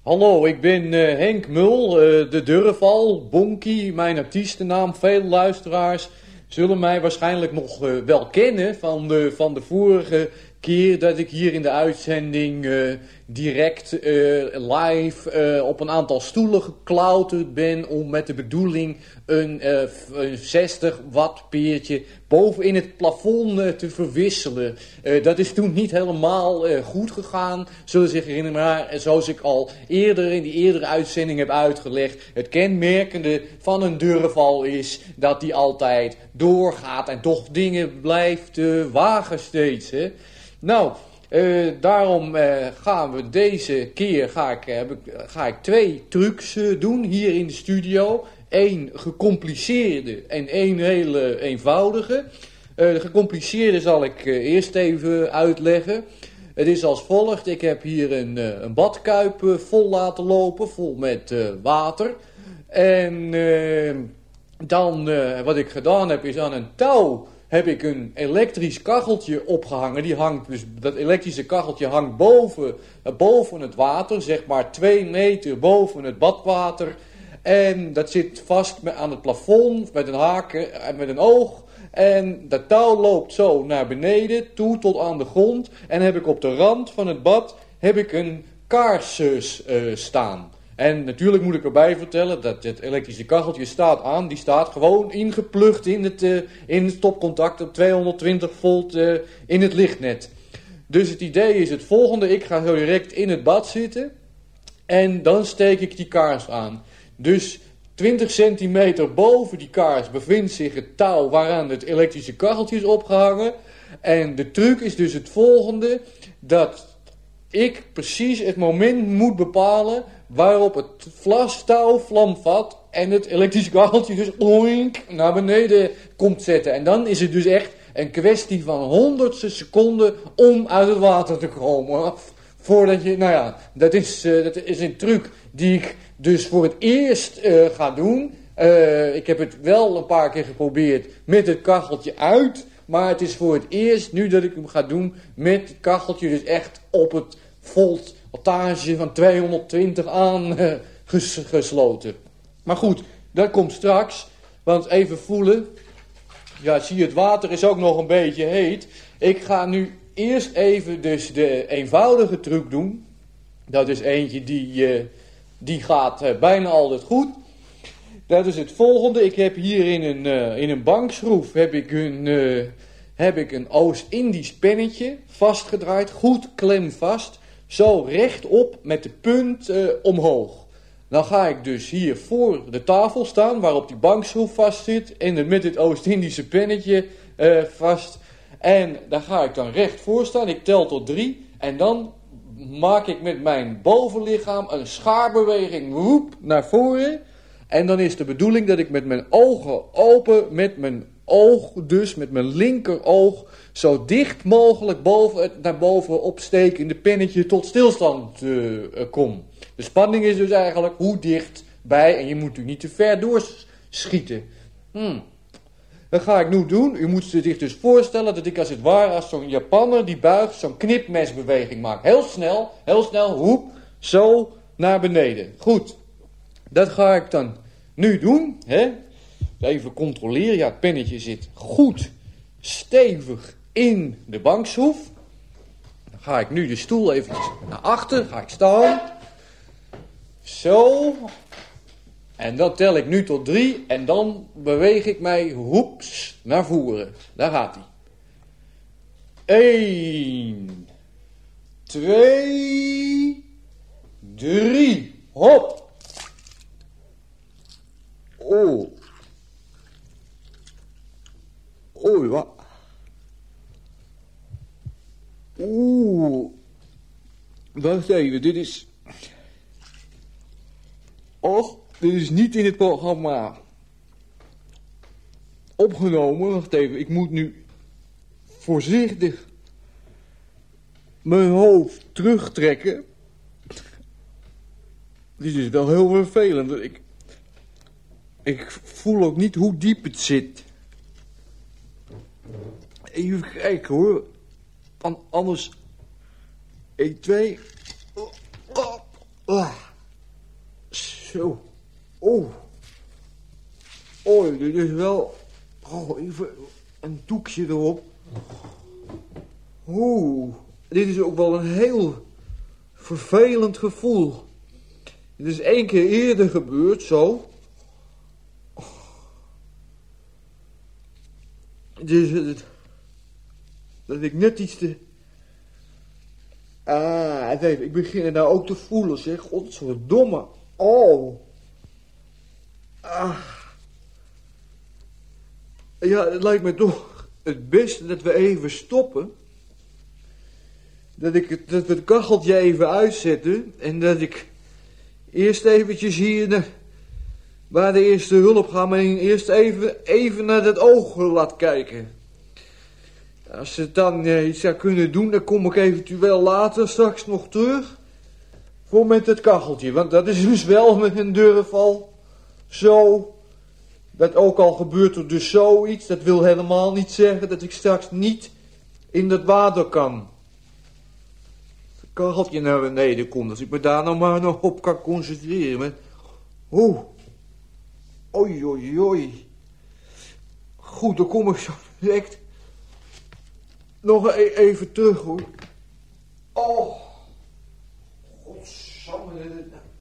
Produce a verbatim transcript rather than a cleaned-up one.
Hallo, ik ben uh, Henk Mul, uh, de Durval, Bonkie, mijn artiestennaam. Veel luisteraars zullen mij waarschijnlijk nog uh, wel kennen van de, van de vorige keer dat ik hier in de uitzending uh, direct uh, live uh, op een aantal stoelen geklauterd ben om met de bedoeling een, uh, een zestig watt peertje boven in het plafond uh, te verwisselen. Uh, dat is toen niet helemaal uh, goed gegaan, zullen zich herinneren, maar zoals ik al eerder in die eerdere uitzending heb uitgelegd, het kenmerkende van een Durval is dat die altijd doorgaat en toch dingen blijft uh, wagen steeds, hè. Nou, uh, daarom uh, gaan we deze keer, ga ik, uh, heb ik, ga ik twee trucs uh, doen hier in de studio. Eén gecompliceerde en één hele eenvoudige. Uh, de gecompliceerde zal ik uh, eerst even uitleggen. Het is als volgt. Ik heb hier een, uh, een badkuip uh, vol laten lopen, vol met uh, water. En uh, dan, uh, wat ik gedaan heb, is aan een touw heb ik een elektrisch kacheltje opgehangen. Die hangt dus, dat elektrische kacheltje hangt boven, uh, boven het water, zeg maar twee meter boven het badwater. En dat zit vast met, aan het plafond met een haak en met een oog. En dat touw loopt zo naar beneden toe tot aan de grond. En heb ik op de rand van het bad heb ik een kaars uh, staan. En natuurlijk moet ik erbij vertellen dat het elektrische kacheltje staat aan. Die staat gewoon ingeplucht in het, uh, in het stopcontact op tweehonderdtwintig volt uh, in het lichtnet. Dus het idee is het volgende. Ik ga zo direct in het bad zitten. En dan steek ik die kaars aan. Dus twintig centimeter boven die kaars bevindt zich het touw waaraan het elektrische kacheltje is opgehangen. En de truc is dus het volgende. Dat ik precies het moment moet bepalen waarop het vlastouw vlam vat en het elektrische kacheltje dus oink naar beneden komt zetten. En dan is het dus echt een kwestie van honderdste seconden om uit het water te komen. Voordat je, nou ja, dat is, uh, dat is een truc die ik dus voor het eerst uh, ga doen. Uh, ik heb het wel een paar keer geprobeerd met het kacheltje uit. Maar het is voor het eerst nu dat ik hem ga doen met het kacheltje dus echt op het voltage van tweehonderdtwintig aan uh, ges, gesloten. Maar goed, dat komt straks. Want even voelen. Ja, zie je, het water is ook nog een beetje heet. Ik ga nu eerst even dus de eenvoudige truc doen. Dat is eentje die, uh, die gaat uh, bijna altijd goed. Dat is het volgende. Ik heb hier in een, uh, in een bankschroef heb ik een, uh, heb ik een Oost-Indisch pennetje vastgedraaid. Goed klemvast. Zo rechtop met de punt uh, omhoog. Dan ga ik dus hier voor de tafel staan waarop die bankschroef vast zit. En met het Oost-Indische pennetje uh, vast. En daar ga ik dan recht voor staan. Ik tel tot drie. En dan maak ik met mijn bovenlichaam een schaarbeweging woep, naar voren. En dan is de bedoeling dat ik met mijn ogen open, met mijn oog dus, met mijn linkeroog, zo dicht mogelijk boven het naar boven opstekende pennetje tot stilstand uh, kom. De spanning is dus eigenlijk hoe dichtbij, en je moet natuurlijk niet te ver doorschieten. Hmm. Dat ga ik nu doen. U moet zich dus voorstellen dat ik als het ware als zo'n Japanner die buigt zo'n knipmesbeweging maak. Heel snel, heel snel, hoep, zo naar beneden. Goed, dat ga ik dan nu doen. Hè? Even controleren. Ja, het pennetje zit goed stevig in de bankschroef. Dan ga ik nu de stoel even naar achter. Ga ik staan. Zo. En dan tel ik nu tot drie en dan beweeg ik mij hoeps naar voren. Daar gaat hij. Eén, twee, drie. Hop. Oh. Oei, wat. Oeh. Wacht even, dit is... Och. Dit is niet in het programma opgenomen. Wacht even, ik moet nu voorzichtig mijn hoofd terugtrekken. Dit is wel heel vervelend. Ik, ik voel ook niet hoe diep het zit. Even kijken hoor. An, anders... één, twee... Oh, oh, oh. Zo. Oh. Oh, dit is wel... Oh, even een doekje erop. Oeh. Dit is ook wel een heel vervelend gevoel. Dit is één keer eerder gebeurd, zo. Dus het, dat ik net iets te... Ah, nee, ik begin het nou ook te voelen, zeg. Godverdomme. Oh. Ah. Ja, het lijkt me toch het beste dat we even stoppen. Dat, ik het, dat we het kacheltje even uitzetten. En dat ik eerst eventjes hier naar, waar de eerste hulp gaat, maar eerst even, even naar dat oog laat kijken. Als ze dan eh, iets zou kunnen doen, dan kom ik eventueel later straks nog terug. Voor met het kacheltje. Want dat is dus wel met een durfval zo. Dat ook al gebeurt er dus zoiets. Dat wil helemaal niet zeggen dat ik straks niet in dat water kan. Het kacheltje naar beneden komt. Als ik me daar nou maar nog op kan concentreren. Maar... Oeh. Oei, oei, oei. Goed, dan kom ik zo direct nog e- even terug, hoor. Oh. Godsamme.